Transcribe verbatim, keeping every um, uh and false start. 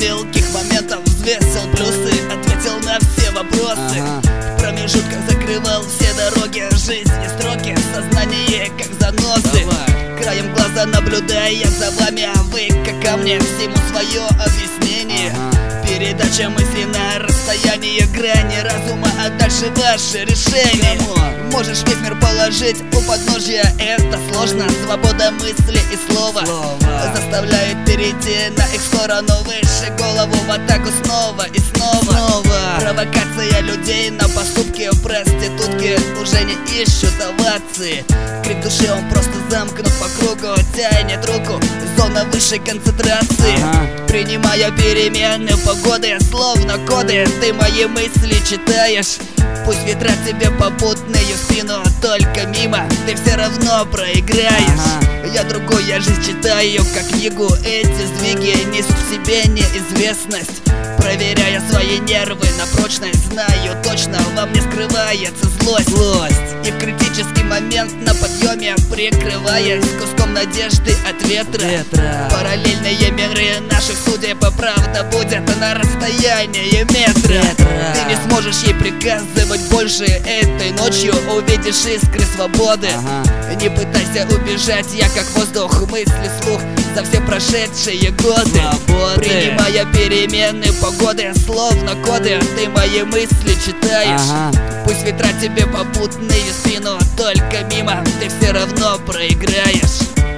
мелких моментов взвесил плюсы, ответил на все вопросы. Ага. В промежутках закрывал все дороги жизни, строки, сознание как заносы. Давай. Краем глаза наблюдая за вами, а вы, как ко мне, всему свое объяснение. Ага. Передача мысли на расстоянии грани разума, а дальше ваше решение. Можешь весь мир положить у подножья, это сложно. Свобода мысли и слова, Слово. заставляет перейти на их сторону, выше голову в атаку снова и снова. снова. Провокация людей на поступки проститутки уже не ищут овации. Крик души он просто замкнут по кругу, тянет руку, зона высшей концентрации. Ага. Принимая перемены погоды, словно коды, ты мои мысли читаешь. Пусть ветра тебе попутные в спину, только мимо ты все равно проиграешь. Ага. Я другой, я жизнь читаю как книгу, эти сдвиги несут в себе неизвестность. Проверяя свои нервы на прочность, знаю точно, во мне скрывается злость. Злость. И в критический момент на подъеме, прикрываясь куском надежды от ветра, Ветра. параллельные миры наших судеб, правда будет на расстоянии метра. Ветра. Ты не сможешь ей приказывать больше, этой ночью увидишь искры свободы. Ага. Не пытайся убежать, я как воздух, мысли вслух за все прошедшие годы. Свободы. Принимая перемены погоды, словно коды, ты мои мысли читаешь. Ага. Пусть ветра тебе попутные в спину, только мимо ты все равно проиграешь.